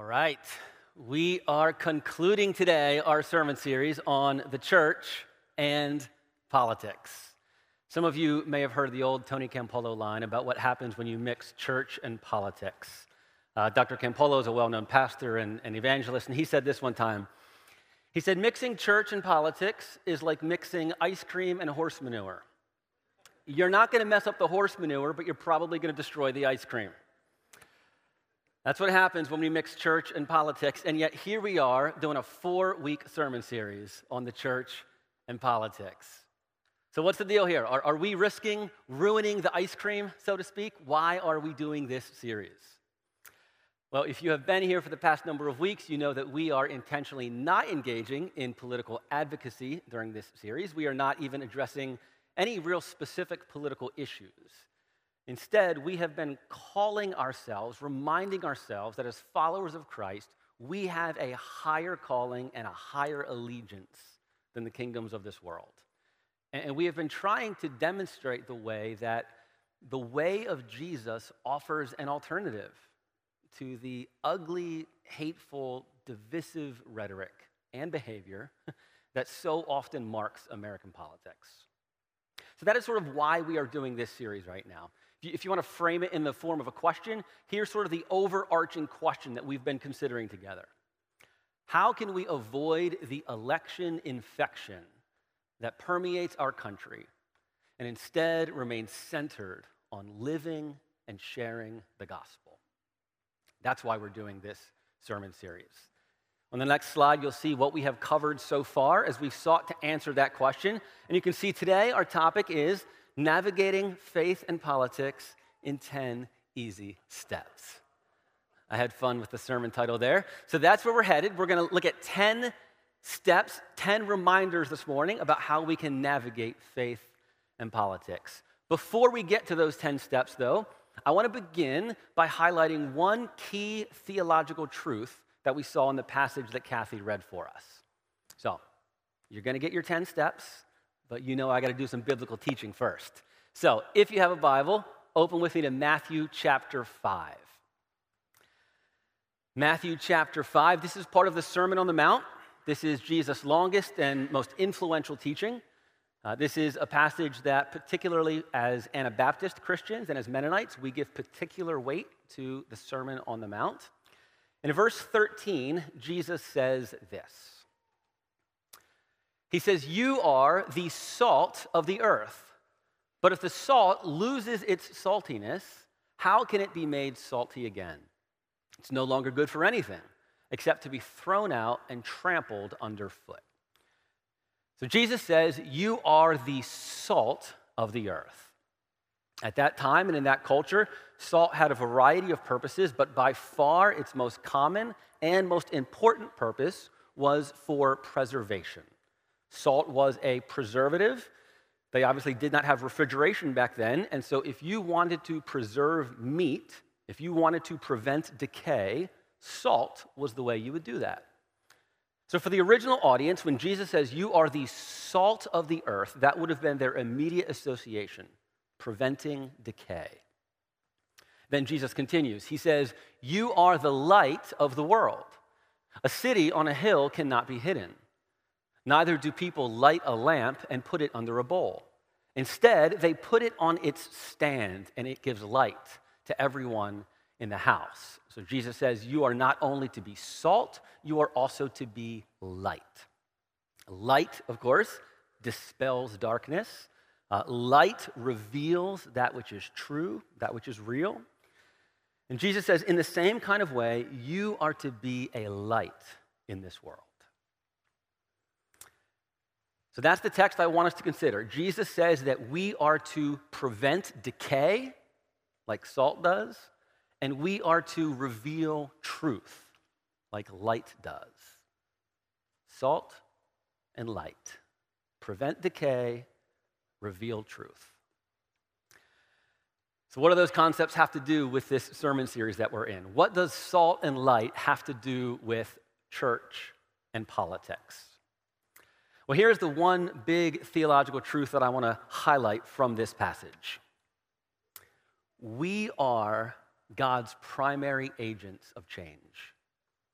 right. We are concluding today our sermon series on the church and politics. Some of you may have heard the old Tony Campolo line about what happens when you mix church and politics. Dr. Campolo is a well-known pastor and evangelist, and he said this one time. He said, mixing church and politics is like mixing ice cream and horse manure. You're not going to mess up the horse manure, but you're probably going to destroy the ice cream. That's what happens when we mix church and politics, and yet here we are doing a 4-week sermon series on the church and politics. So what's the deal here? Are we risking ruining the ice cream, so to speak? Why are we doing this series? Well, if you have been here for the past number of weeks, you know that we are intentionally not engaging in political advocacy during this series. We are not even addressing any real specific political issues. Instead, we have been calling ourselves, reminding ourselves that as followers of Christ, we have a higher calling and a higher allegiance than the kingdoms of this world. And we have been trying to demonstrate the way that the way of Jesus offers an alternative to the ugly, hateful, divisive rhetoric and behavior that so often marks American politics. So that is sort of why we are doing this series right now. If you want to frame it in the form of a question, here's sort of the overarching question that we've been considering together. How can we avoid the election infection that permeates our country and instead remain centered on living and sharing the gospel? That's why we're doing this sermon series. On the next slide, you'll see what we have covered so far as we've sought to answer that question. And you can see today our topic is navigating faith and politics in 10 easy steps. I had fun with the sermon title there. So that's where we're headed. We're going to look at 10 steps, 10 reminders this morning about how we can navigate faith and politics. Before we get to those 10 steps, though, I want to begin by highlighting one key theological truth that we saw in the passage that Kathy read for us. So, you're going to get your 10 steps, but you know I got to do some biblical teaching first. So, if you have a Bible, open with me to Matthew chapter 5. Matthew chapter 5, this is part of the Sermon on the Mount. This is Jesus' longest and most influential teaching. This is a passage that particularly as Anabaptist Christians and as Mennonites, we give particular weight to the Sermon on the Mount. In verse 13, Jesus says this. He says, "You are the salt of the earth. But if the salt loses its saltiness, how can it be made salty again? It's no longer good for anything except to be thrown out and trampled underfoot." So Jesus says, you are the salt of the earth. At that time and in that culture, salt had a variety of purposes, but by far its most common and most important purpose was for preservation. Salt was a preservative. They obviously did not have refrigeration back then, and so if you wanted to preserve meat, if you wanted to prevent decay, salt was the way you would do that. So for the original audience, when Jesus says, you are the salt of the earth, that would have been their immediate association, preventing decay. Then Jesus continues. He says, you are the light of the world. A city on a hill cannot be hidden. Neither do people light a lamp and put it under a bowl. Instead, they put it on its stand, and it gives light to everyone in the house. So Jesus says, you are not only to be salt, you are also to be light. Light, of course, dispels darkness. Light reveals that which is true, that which is real. And Jesus says, in the same kind of way, you are to be a light in this world. So that's the text I want us to consider. Jesus says that we are to prevent decay, like salt does, and we are to reveal truth, like light does. Salt and light. Prevent decay, reveal truth. So what do those concepts have to do with this sermon series that we're in? What does salt and light have to do with church and politics? Well, here's the one big theological truth that I want to highlight from this passage. We are God's primary agents of change.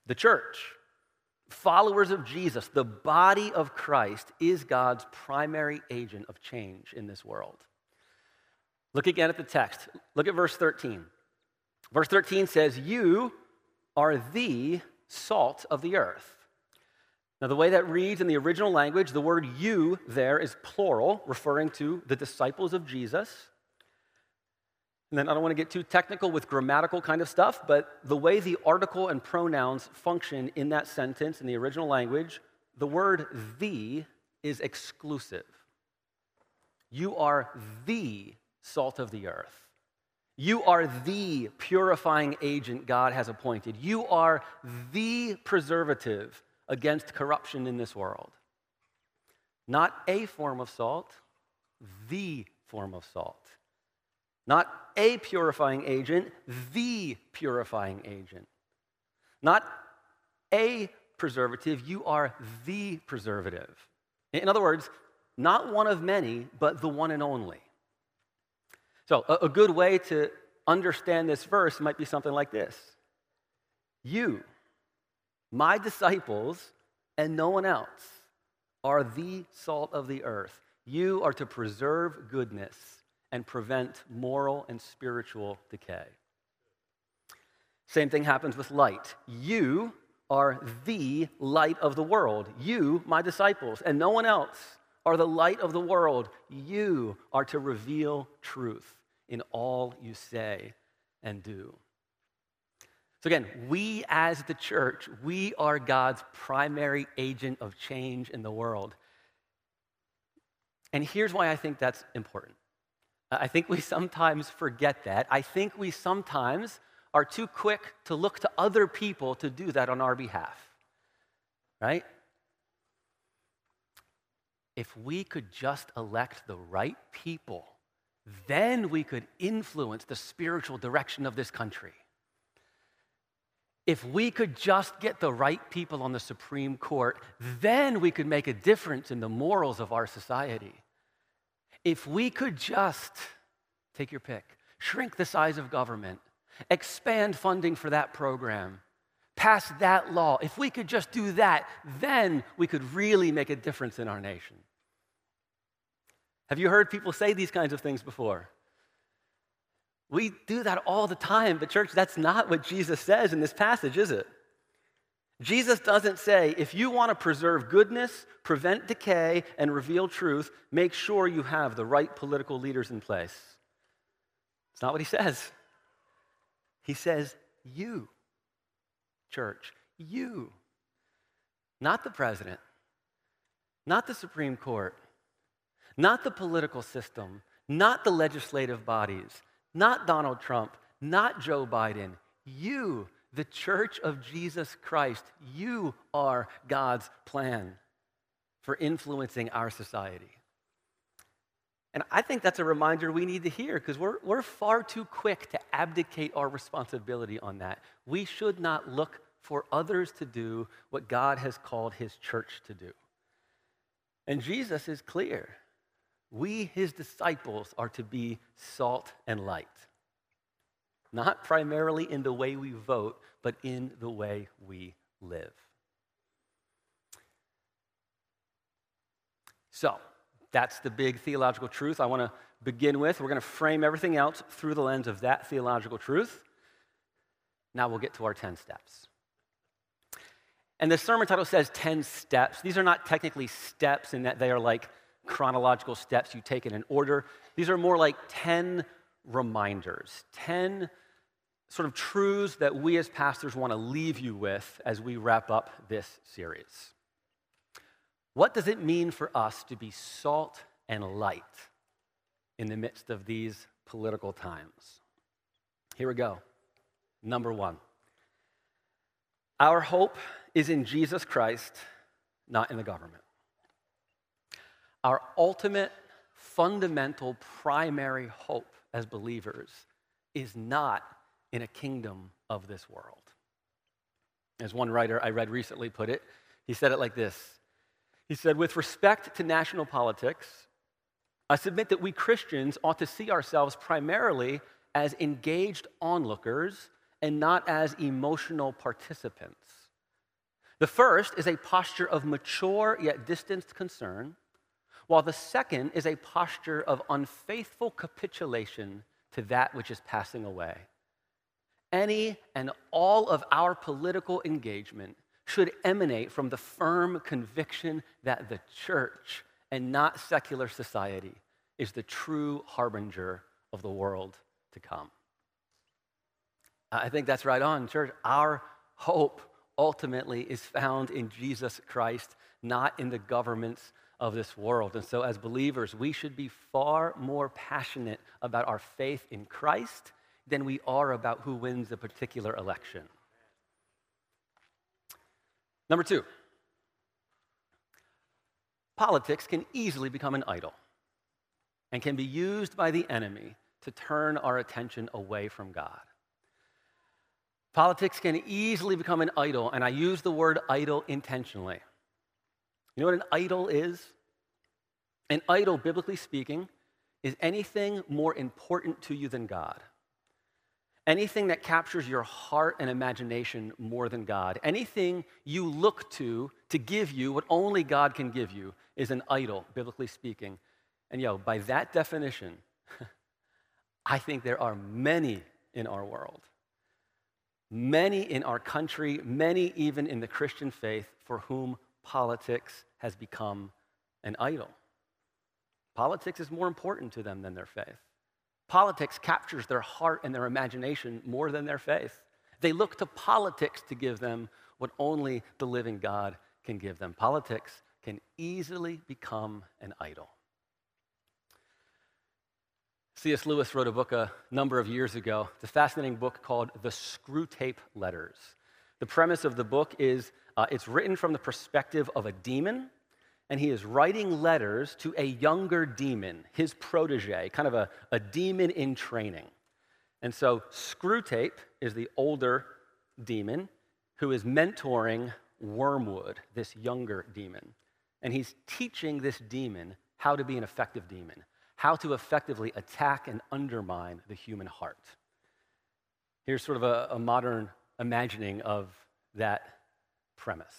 The church, followers of Jesus, the body of Christ, is God's primary agent of change in this world. Look again at the text. Look at verse 13. Verse 13 says, "You are the salt of the earth." Now, the way that reads in the original language, the word "you" there is plural, referring to the disciples of Jesus. And then I don't want to get too technical with grammatical kind of stuff, but the way the article and pronouns function in that sentence in the original language, the word "the" is exclusive. You are the salt of the earth. You are the purifying agent God has appointed. You are the preservative against corruption in this world. Not a form of salt, the form of salt. Not a purifying agent, the purifying agent. Not a preservative, you are the preservative. In other words, not one of many, but the one and only. So a good way to understand this verse might be something like this. You, my disciples, and no one else, are the salt of the earth. You are to preserve goodness and prevent moral and spiritual decay. Same thing happens with light. You are the light of the world. You, my disciples, and no one else, are the light of the world. You are to reveal truth in all you say and do. So again, we as the church, we are God's primary agent of change in the world. And here's why I think that's important. I think we sometimes forget that. I think we sometimes are too quick to look to other people to do that on our behalf, right? If we could just elect the right people, then we could influence the spiritual direction of this country. If we could just get the right people on the Supreme Court, then we could make a difference in the morals of our society. If we could just, take your pick, shrink the size of government, expand funding for that program, pass that law, if we could just do that, then we could really make a difference in our nation. Have you heard people say these kinds of things before? We do that all the time, but church, that's not what Jesus says in this passage, is it? Jesus doesn't say, if you want to preserve goodness, prevent decay, and reveal truth, make sure you have the right political leaders in place. It's not what he says. He says, you, church, you. Not the president, not the Supreme Court, not the political system, not the legislative bodies, not Donald Trump, not Joe Biden. You, the church of Jesus Christ, you are God's plan for influencing our society. And I think that's a reminder we need to hear because we're far too quick to abdicate our responsibility on that. We should not look for others to do what God has called his church to do. And Jesus is clear. We, his disciples, are to be salt and light. Not primarily in the way we vote, but in the way we live. So, that's the big theological truth I want to begin with. We're going to frame everything else through the lens of that theological truth. Now we'll get to our 10 steps. And the sermon title says 10 steps. These are not technically steps in that they are like chronological steps you take in an order. These are more like 10 reminders, 10 sort of truths that we as pastors want to leave you with as we wrap up this series. What does it mean for us to be salt and light in the midst of these political times? Here we go. Number 1. Our hope is in Jesus Christ, not in the government. Our ultimate, fundamental, primary hope as believers is not in a kingdom of this world. As one writer I read recently put it, he said it like this. He said, with respect to national politics, I submit that we Christians ought to see ourselves primarily as engaged onlookers and not as emotional participants The first is a posture of mature yet distanced concern, while the second is a posture of unfaithful capitulation to that which is passing away. Any and all of our political engagement should emanate from the firm conviction that the church and not secular society is the true harbinger of the world to come. I think that's right on, church. Our hope ultimately is found in Jesus Christ, not in the governments of this world. And so as believers, we should be far more passionate about our faith in Christ than we are about who wins a particular election. Number two, politics can easily become an idol and can be used by the enemy to turn our attention away from God. Politics can easily become an idol, and I use the word idol intentionally. You know what an idol is? An idol, biblically speaking, is anything more important to you than God. Anything that captures your heart and imagination more than God. Anything you look to give you what only God can give you is an idol, biblically speaking. And by that definition, I think there are many in our world, many in our country, many even in the Christian faith for whom politics has become an idol. Politics is more important to them than their faith. Politics captures their heart and their imagination more than their faith. They look to politics to give them what only the living God can give them. Politics can easily become an idol. C.S. Lewis wrote a book a number of years ago. It's a fascinating book called The Screwtape Letters. The premise of the book is it's written from the perspective of a demon, and he is writing letters to a younger demon, his protege, kind of a demon in training. And so Screwtape is the older demon who is mentoring Wormwood, this younger demon. And he's teaching this demon how to be an effective demon, how to effectively attack and undermine the human heart. Here's sort of a modern imagining of that premise.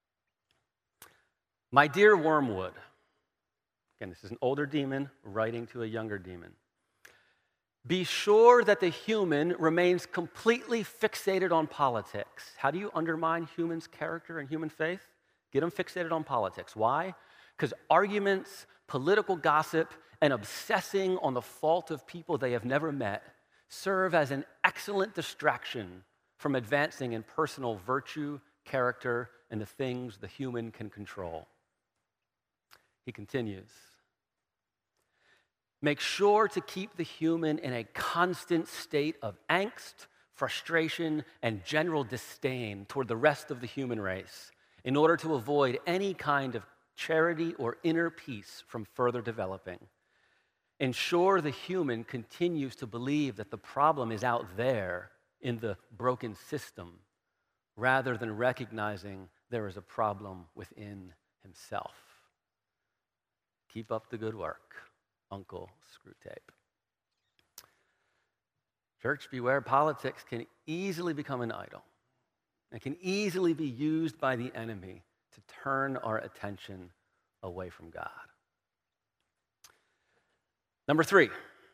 My dear Wormwood, again, this is an older demon writing to a younger demon. Be sure that the human remains completely fixated on politics. How do you undermine humans' character and human faith? Get them fixated on politics. Why? Because arguments, political gossip, and obsessing on the fault of people they have never met serve as an excellent distraction from advancing in personal virtue, character, and the things the human can control. He continues, make sure to keep the human in a constant state of angst, frustration, and general disdain toward the rest of the human race in order to avoid any kind of charity or inner peace from further developing. Ensure the human continues to believe that the problem is out there in the broken system rather than recognizing there is a problem within himself. Keep up the good work, Uncle Screwtape. Church, beware, politics can easily become an idol and can easily be used by the enemy to turn our attention away from God. Number three,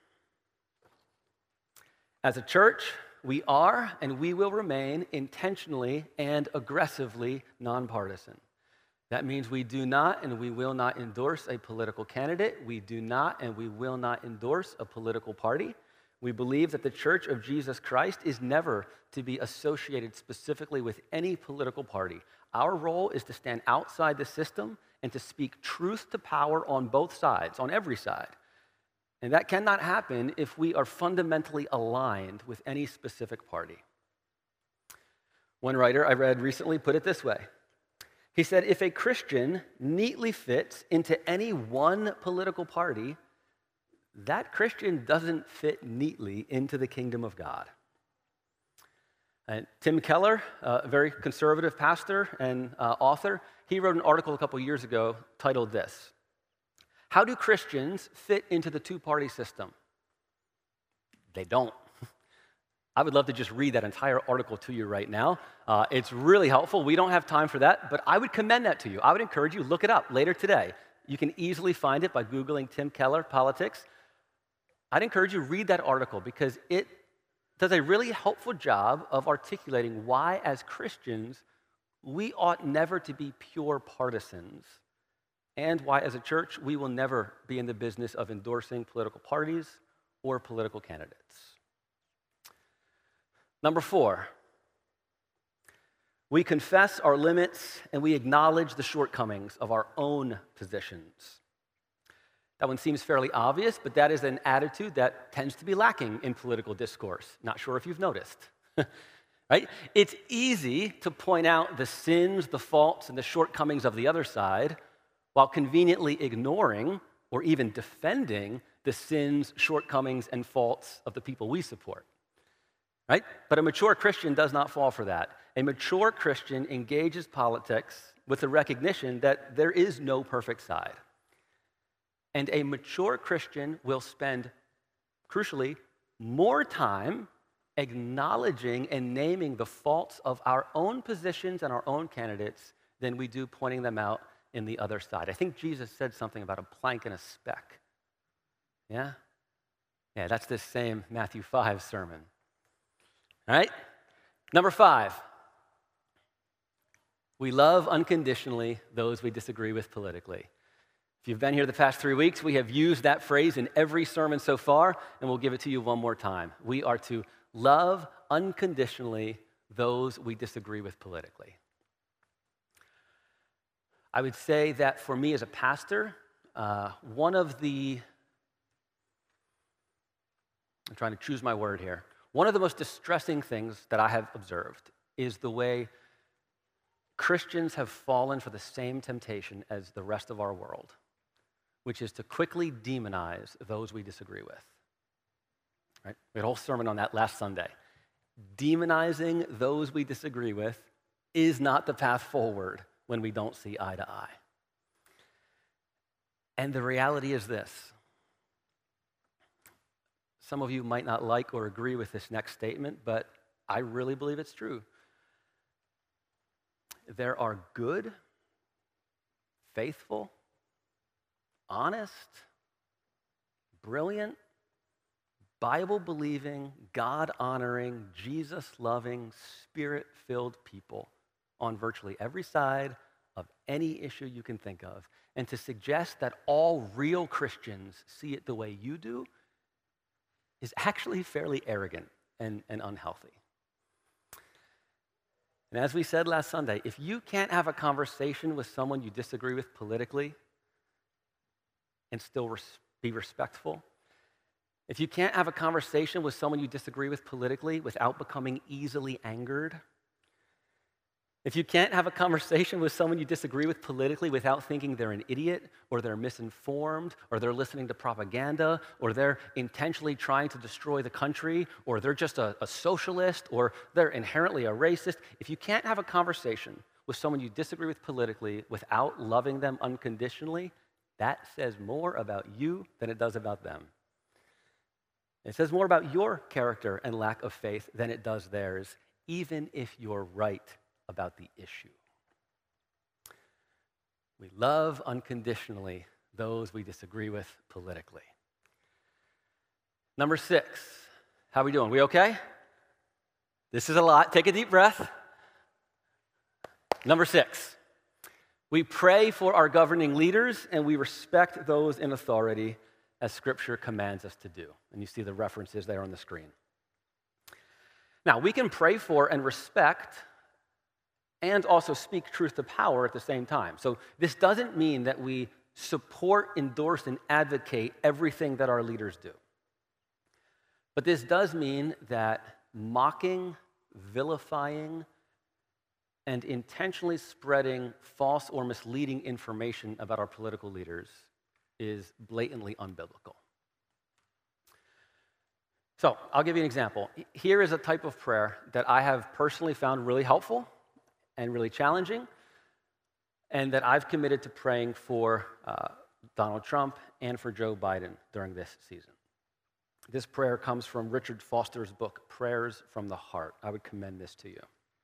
as a church, we are and we will remain intentionally and aggressively nonpartisan. That means we do not and we will not endorse a political candidate. We do not and we will not endorse a political party. We believe that the Church of Jesus Christ is never to be associated specifically with any political party. Our role is to stand outside the system and to speak truth to power on both sides, on every side. And that cannot happen if we are fundamentally aligned with any specific party. One writer I read recently put it this way. He said, if a Christian neatly fits into any one political party, that Christian doesn't fit neatly into the kingdom of God. Tim Keller, a very conservative pastor and author, he wrote an article a couple years ago titled this, How do Christians fit into the two-party system? They don't. I would love to just read that entire article to you right now. It's really helpful. We don't have time for that, but I would commend that to you. I would encourage you, look it up later today. You can easily find it by Googling Tim Keller Politics. I'd encourage you to read that article because it does a really helpful job of articulating why, as Christians, we ought never to be pure partisans, and why, as a church, we will never be in the business of endorsing political parties or political candidates. Number 4, we confess our limits and we acknowledge the shortcomings of our own positions. That one seems fairly obvious, but that is an attitude that tends to be lacking in political discourse. Not sure if you've noticed, right? It's easy to point out the sins, the faults, and the shortcomings of the other side while conveniently ignoring or even defending the sins, shortcomings, and faults of the people we support. Right? But a mature Christian does not fall for that. A mature Christian engages politics with the recognition that there is no perfect side. And a mature Christian will spend, crucially, more time acknowledging and naming the faults of our own positions and our own candidates than we do pointing them out in the other side. I think Jesus said something about a plank and a speck. Yeah? Yeah, that's this same Matthew 5 sermon. All right? Number 5, we love unconditionally those we disagree with politically. If you've been here the past 3 weeks, we have used that phrase in every sermon so far, and we'll give it to you one more time. We are to love unconditionally those we disagree with politically. I would say that for me as a pastor, one of the most distressing things that I have observed is the way Christians have fallen for the same temptation as the rest of our world, which is to quickly demonize those we disagree with. Right? We had a whole sermon on that last Sunday. Demonizing those we disagree with is not the path forward when we don't see eye to eye. And the reality is this. Some of you might not like or agree with this next statement, but I really believe it's true. There are good, faithful, honest, brilliant, Bible-believing, God-honoring, Jesus-loving, Spirit-filled people on virtually every side of any issue you can think of. And to suggest that all real Christians see it the way you do is actually fairly arrogant and unhealthy. And as we said last Sunday, if you can't have a conversation with someone you disagree with politically and still be respectful, if you can't have a conversation with someone you disagree with politically without becoming easily angered, if you can't have a conversation with someone you disagree with politically without thinking they're an idiot, or they're misinformed, or they're listening to propaganda, or they're intentionally trying to destroy the country, or they're just a socialist, or they're inherently a racist, if you can't have a conversation with someone you disagree with politically without loving them unconditionally, that says more about you than it does about them. It says more about your character and lack of faith than it does theirs, even if you're right about the issue. We love unconditionally those we disagree with politically. Number 6, how are we doing? We okay? This is a lot. Take a deep breath. Number 6, we pray for our governing leaders and we respect those in authority as Scripture commands us to do. And you see the references there on the screen. Now, we can pray for and respect and also speak truth to power at the same time. So this doesn't mean that we support, endorse, and advocate everything that our leaders do. But this does mean that mocking, vilifying, and intentionally spreading false or misleading information about our political leaders is blatantly unbiblical. So I'll give you an example. Here is a type of prayer that I have personally found really helpful and really challenging, and that I've committed to praying for Donald Trump and for Joe Biden during this season. This prayer comes from Richard Foster's book, Prayers from the Heart. I would commend this to you.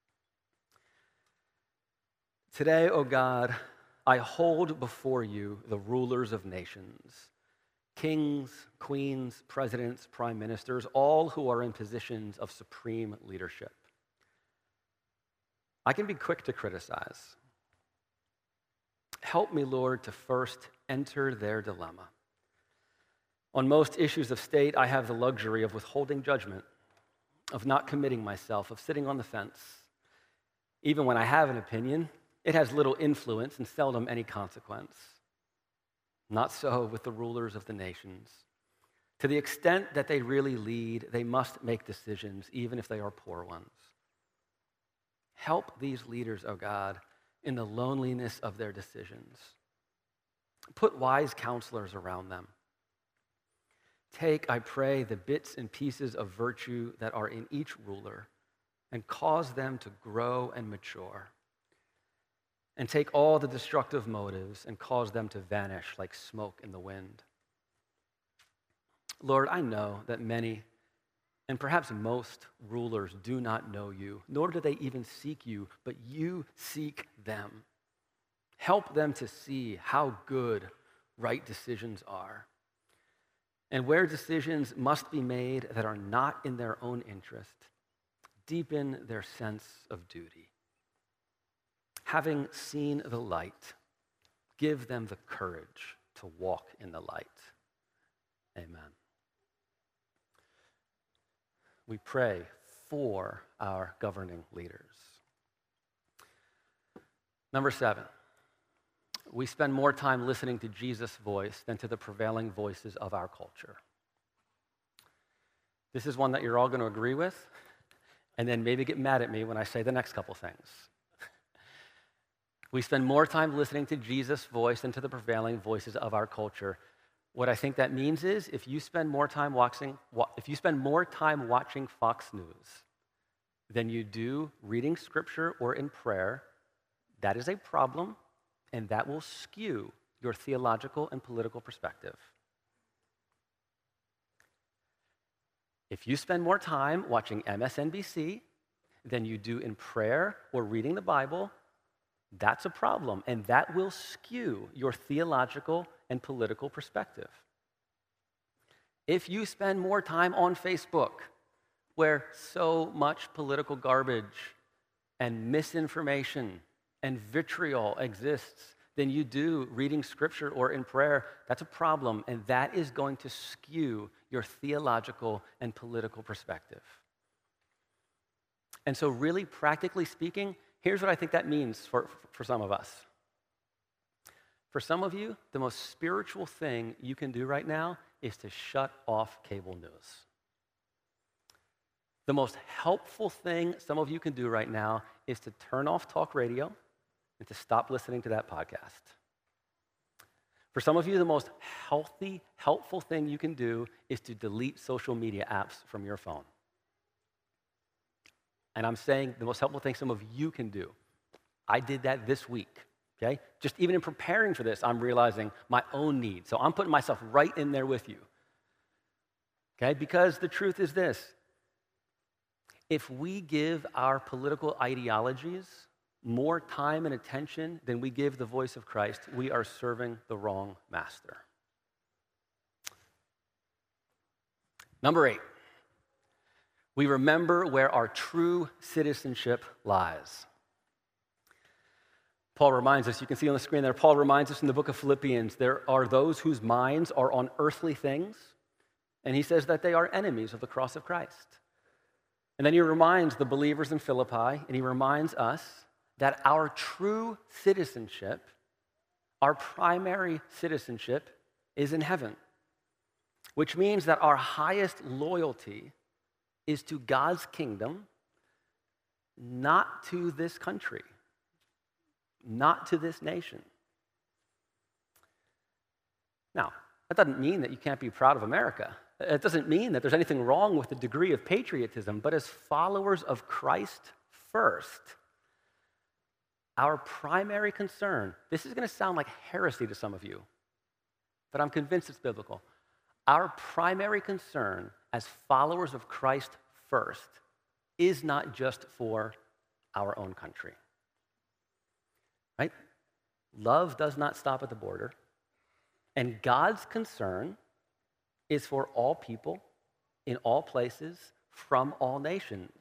Today, O God, I hold before you the rulers of nations, kings, queens, presidents, prime ministers, all who are in positions of supreme leadership. I can be quick to criticize. Help me, Lord, to first enter their dilemma. On most issues of state, I have the luxury of withholding judgment, of not committing myself, of sitting on the fence. Even when I have an opinion, it has little influence and seldom any consequence. Not so with the rulers of the nations. To the extent that they really lead, they must make decisions, even if they are poor ones. Help these leaders, O God, in the loneliness of their decisions. Put wise counselors around them. Take, I pray, the bits and pieces of virtue that are in each ruler and cause them to grow and mature. And take all the destructive motives and cause them to vanish like smoke in the wind. Lord, I know that many, and perhaps most, rulers do not know you, nor do they even seek you, but you seek them. Help them to see how good right decisions are. And where decisions must be made that are not in their own interest, deepen their sense of duty. Having seen the light, give them the courage to walk in the light. Amen. We pray for our governing leaders. Number 7, we spend more time listening to Jesus' voice than to the prevailing voices of our culture. This is one that you're all going to agree with, and then maybe get mad at me when I say the next couple things. We spend more time listening to Jesus' voice than to the prevailing voices of our culture. What I think that means is if you spend more time watching Fox News than you do reading scripture or in prayer, that is a problem, and that will skew your theological and political perspective. If you spend more time watching MSNBC than you do in prayer or reading the Bible, that's a problem, and that will skew your theological and political perspective. If you spend more time on Facebook, where so much political garbage and misinformation and vitriol exists, than you do reading scripture or in prayer, that's a problem, and that is going to skew your theological and political perspective. And so really, practically speaking, here's what I think that means for some of us. For some of you, the most spiritual thing you can do right now is to shut off cable news. The most helpful thing some of you can do right now is to turn off talk radio and to stop listening to that podcast. For some of you, the most healthy, helpful thing you can do is to delete social media apps from your phone. And I'm saying the most helpful thing some of you can do. I did that this week, okay? Just even in preparing for this, I'm realizing my own need. So I'm putting myself right in there with you, okay? Because the truth is this. If we give our political ideologies more time and attention than we give the voice of Christ, we are serving the wrong master. Number 8, we remember where our true citizenship lies. Paul reminds us, you can see on the screen there, Paul reminds us in the book of Philippians, there are those whose minds are on earthly things, and he says that they are enemies of the cross of Christ. And then he reminds the believers in Philippi, and he reminds us that our true citizenship, our primary citizenship, is in heaven, which means that our highest loyalty is to God's kingdom, not to this country, not to this nation. Now, that doesn't mean that you can't be proud of America. It doesn't mean that there's anything wrong with the degree of patriotism, but as followers of Christ first, our primary concern, this is going to sound like heresy to some of you, but I'm convinced it's biblical. our primary concern as followers of Christ first is not just for our own country, right? Love does not stop at the border, and God's concern is for all people, in all places, from all nations.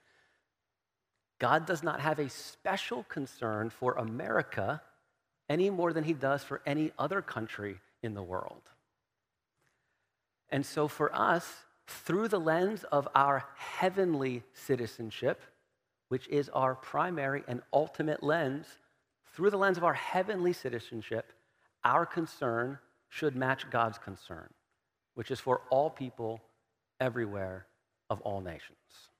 God does not have a special concern for America any more than he does for any other country in the world. And so for us, through the lens of our heavenly citizenship, which is our primary and ultimate lens, through the lens of our heavenly citizenship, our concern should match God's concern, which is for all people everywhere of all nations.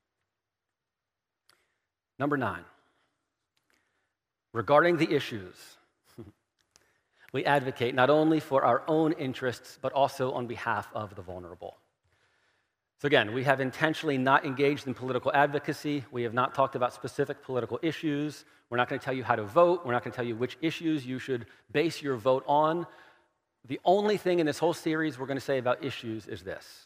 Number 9, regarding the issues, we advocate not only for our own interests, but also on behalf of the vulnerable. So again, we have intentionally not engaged in political advocacy. We have not talked about specific political issues. We're not going to tell you how to vote. We're not going to tell you which issues you should base your vote on. The only thing in this whole series we're going to say about issues is this: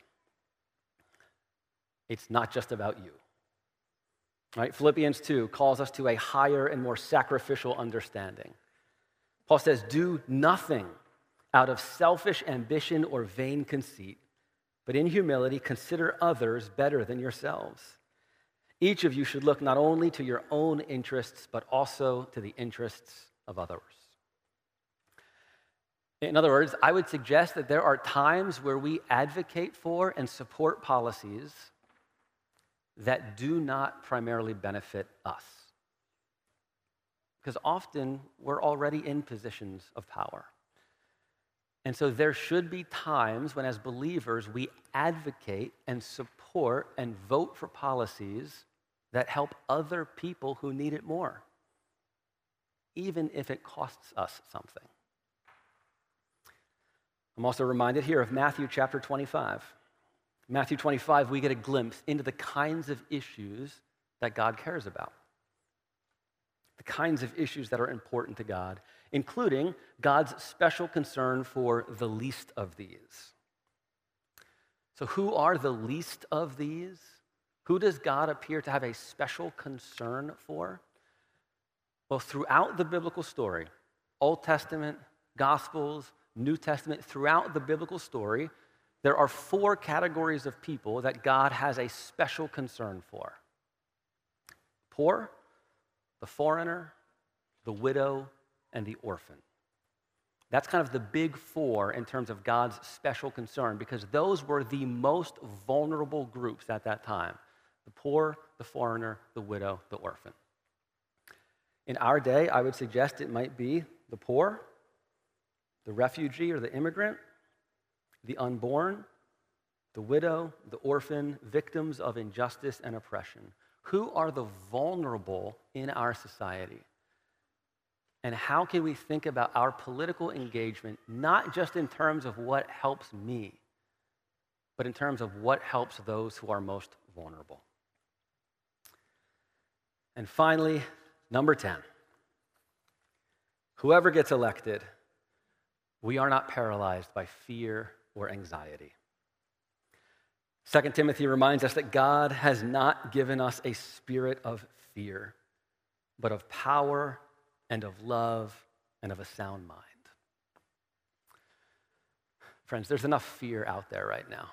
it's not just about you. Right? Philippians 2 calls us to a higher and more sacrificial understanding. Paul says, do nothing out of selfish ambition or vain conceit, but in humility consider others better than yourselves. Each of you should look not only to your own interests, but also to the interests of others. In other words, I would suggest that there are times where we advocate for and support policies that do not primarily benefit us. Because often we're already in positions of power. And so there should be times when, as believers, we advocate and support and vote for policies that help other people who need it more, even if it costs us something. I'm also reminded here of Matthew chapter 25. Matthew 25, we get a glimpse into the kinds of issues that God cares about, the kinds of issues that are important to God, including God's special concern for the least of these. So who are the least of these? Who does God appear to have a special concern for? Well, throughout the biblical story, Old Testament, Gospels, New Testament, throughout the biblical story, there are 4 categories of people that God has a special concern for: poor, the foreigner, the widow, and the orphan. That's kind of the big 4 in terms of God's special concern, because those were the most vulnerable groups at that time: the poor, the foreigner, the widow, the orphan. In our day, I would suggest it might be the poor, the refugee or the immigrant, the unborn, the widow, the orphan, victims of injustice and oppression. Who are the vulnerable in our society? And how can we think about our political engagement, not just in terms of what helps me, but in terms of what helps those who are most vulnerable? And finally, number 10. Whoever gets elected, we are not paralyzed by fear or anxiety. 2 Timothy reminds us that God has not given us a spirit of fear, but of power and of love and of a sound mind. Friends, there's enough fear out there right now.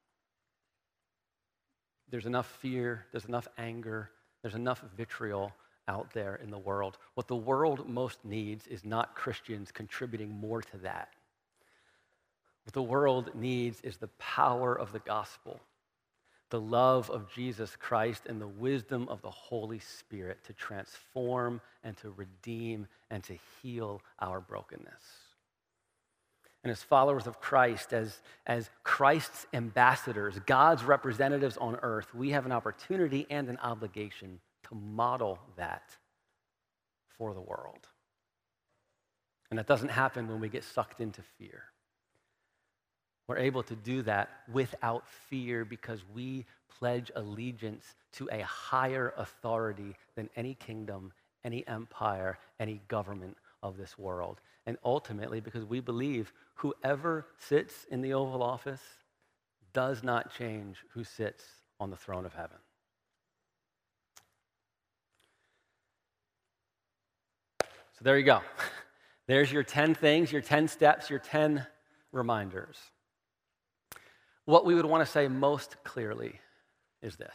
There's enough fear, there's enough anger, there's enough vitriol out there in the world. What the world most needs is not Christians contributing more to that. What the world needs is the power of the gospel, the love of Jesus Christ, and the wisdom of the Holy Spirit to transform and to redeem and to heal our brokenness. And as followers of Christ, as Christ's ambassadors, God's representatives on earth, we have an opportunity and an obligation to model that for the world. And that doesn't happen when we get sucked into fear. We're able to do that without fear because we pledge allegiance to a higher authority than any kingdom, any empire, any government of this world. And ultimately, because we believe whoever sits in the Oval Office does not change who sits on the throne of heaven. So there you go. There's your 10 things, your 10 steps, your 10 reminders. What we would want to say most clearly is this.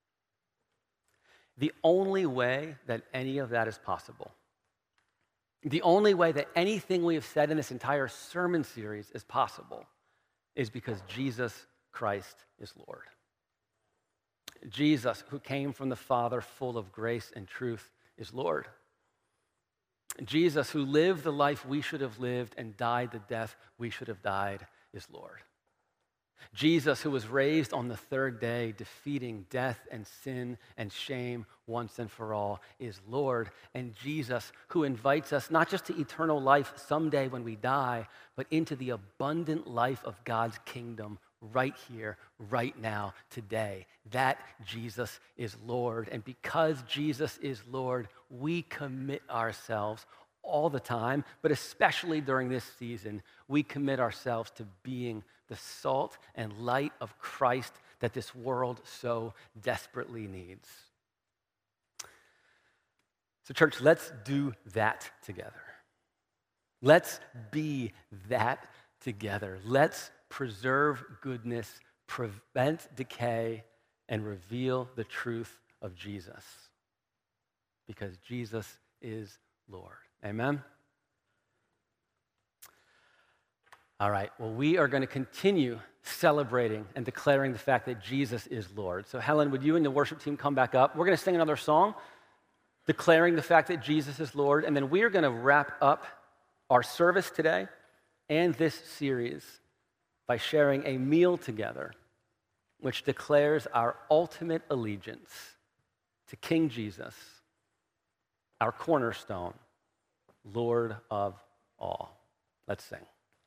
The only way that any of that is possible, the only way that anything we have said in this entire sermon series is possible is because Jesus Christ is Lord. Jesus, who came from the Father full of grace and truth, is Lord. Jesus, who lived the life we should have lived and died the death we should have died, is Lord. Jesus, who was raised on the third day, defeating death and sin and shame once and for all, is Lord. And Jesus, who invites us not just to eternal life someday when we die, but into the abundant life of God's kingdom right here, right now, today. That Jesus is Lord. And because Jesus is Lord, we commit ourselves all the time, but especially during this season, we commit ourselves to being the salt and light of Christ that this world so desperately needs. So, church, let's do that together. Let's be that together. Let's preserve goodness, prevent decay, and reveal the truth of Jesus. Because Jesus is Lord. Amen? All right, well, we are going to continue celebrating and declaring the fact that Jesus is Lord. So, Helen, would you and the worship team come back up? We're going to sing another song, declaring the fact that Jesus is Lord, and then we are going to wrap up our service today and this series by sharing a meal together, which declares our ultimate allegiance to King Jesus, our cornerstone, Lord of all. Let's sing.